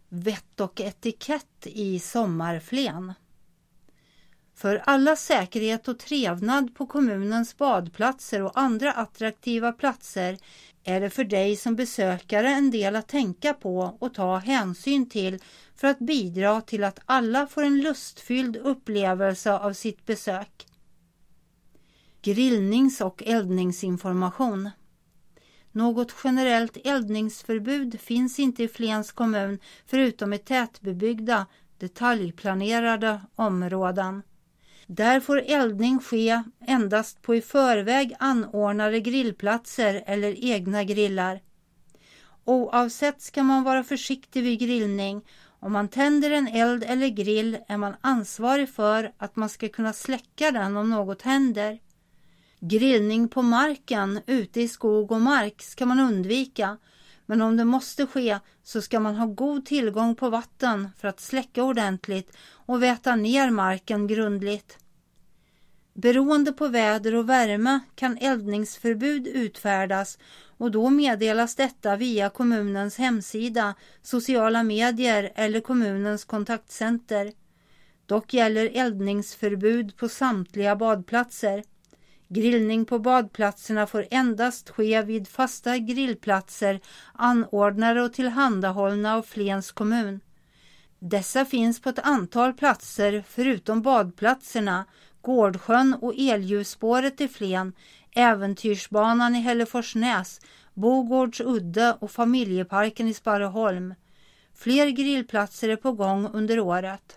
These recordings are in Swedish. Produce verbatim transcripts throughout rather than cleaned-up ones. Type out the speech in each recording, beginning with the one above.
Vett och etikett i sommarflen. För alla säkerhet och trevnad på kommunens badplatser och andra attraktiva platser är det för dig som besökare en del att tänka på och ta hänsyn till för att bidra till att alla får en lustfylld upplevelse av sitt besök. Grillnings- och eldningsinformation. Något generellt eldningsförbud finns inte i Flens kommun förutom i tätbebyggda, detaljplanerade områden. Där får eldning ske endast på i förväg anordnade grillplatser eller egna grillar. Oavsett ska man vara försiktig vid grillning. Om man tänder en eld eller grill är man ansvarig för att man ska kunna släcka den om något händer. Grillning på marken ute i skog och mark ska man undvika, men om det måste ske så ska man ha god tillgång på vatten för att släcka ordentligt och väta ner marken grundligt. Beroende på väder och värme kan eldningsförbud utfärdas och då meddelas detta via kommunens hemsida, sociala medier eller kommunens kontaktcenter. Dock gäller eldningsförbud på samtliga badplatser. Grillning på badplatserna får endast ske vid fasta grillplatser anordnade och tillhandahållna av Flens kommun. Dessa finns på ett antal platser förutom badplatserna, Gårdsjön och elljusspåret i Flen, Äventyrsbanan i Hälleforsnäs, Bogårds udde och familjeparken i Sparreholm. Fler grillplatser är på gång under året.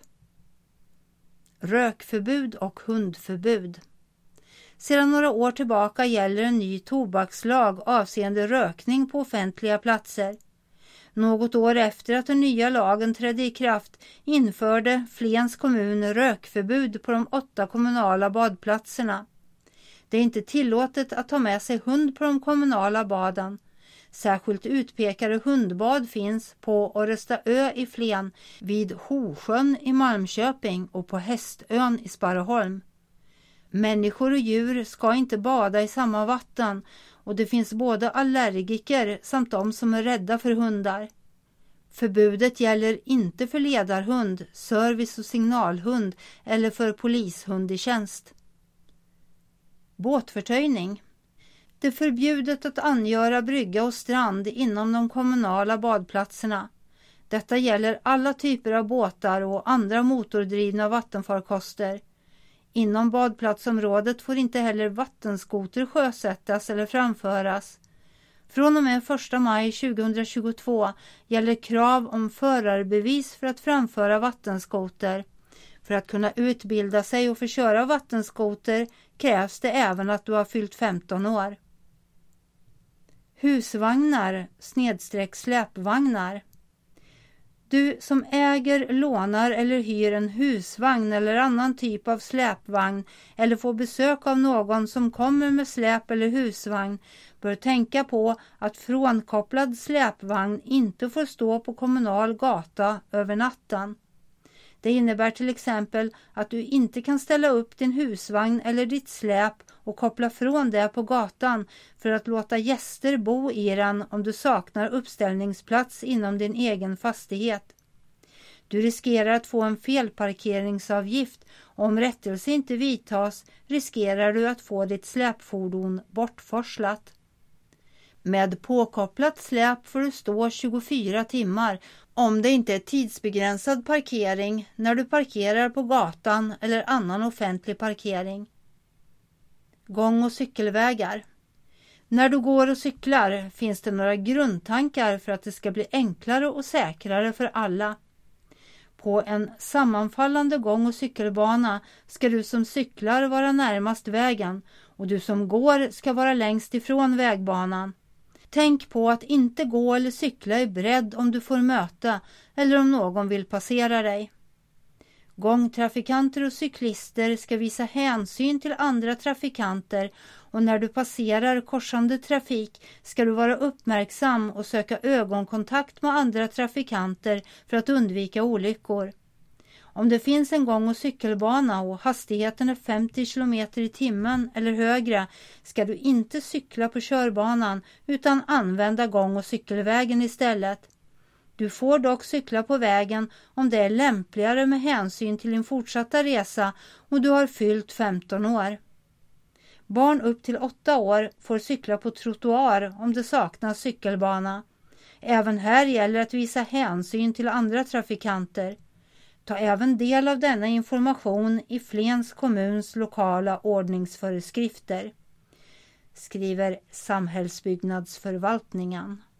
Rökförbud och hundförbud. Sedan några år tillbaka gäller en ny tobakslag avseende rökning på offentliga platser. Något år efter att den nya lagen trädde i kraft införde Flens kommun rökförbud på de åtta kommunala badplatserna. Det är inte tillåtet att ta med sig hund på de kommunala baden. Särskilt utpekade hundbad finns på Orrestaö i Flen, vid Hosjön i Malmköping och på Hästön i Sparreholm. Människor och djur ska inte bada i samma vatten och det finns både allergiker samt de som är rädda för hundar. Förbudet gäller inte för ledarhund, service- och signalhund eller för polishund i tjänst. Båtförtöjning. Det är förbjudet att angöra brygga och strand inom de kommunala badplatserna. Detta gäller alla typer av båtar och andra motordrivna vattenfarkoster. Inom badplatsområdet får inte heller vattenskoter sjösättas eller framföras. Från och med första maj tjugohundratjugotvå gäller krav om förarbevis för att framföra vattenskoter. För att kunna utbilda sig och förköra vattenskoter krävs det även att du har fyllt femton år. Husvagnar snedstreck släpvagnar. Du som äger, lånar eller hyr en husvagn eller annan typ av släpvagn eller får besök av någon som kommer med släp eller husvagn bör tänka på att frånkopplad släpvagn inte får stå på kommunal gata över natten. Det innebär till exempel att du inte kan ställa upp din husvagn eller ditt släp och koppla från det på gatan för att låta gäster bo i den om du saknar uppställningsplats inom din egen fastighet. Du riskerar att få en felparkeringsavgift och om rättelse inte vidtas riskerar du att få ditt släpfordon bortforslat. Med påkopplat släp får du stå tjugofyra timmar om det inte är tidsbegränsad parkering när du parkerar på gatan eller annan offentlig parkering. Gång- och cykelvägar. När du går och cyklar finns det några grundtankar för att det ska bli enklare och säkrare för alla. På en sammanfallande gång- och cykelbana ska du som cyklar vara närmast vägen och du som går ska vara längst ifrån vägbanan. Tänk på att inte gå eller cykla i bredd om du får möta eller om någon vill passera dig. Gångtrafikanter och cyklister ska visa hänsyn till andra trafikanter och när du passerar korsande trafik ska du vara uppmärksam och söka ögonkontakt med andra trafikanter för att undvika olyckor. Om det finns en gång- och cykelbana och hastigheten är femtio kilometer i timmen eller högre ska du inte cykla på körbanan utan använda gång- och cykelvägen istället. Du får dock cykla på vägen om det är lämpligare med hänsyn till din fortsatta resa och du har fyllt femton år. Barn upp till åtta år får cykla på trottoar om det saknas cykelbana. Även här gäller att visa hänsyn till andra trafikanter. Ta även del av denna information i Flens kommuns lokala ordningsföreskrifter, skriver Samhällsbyggnadsförvaltningen.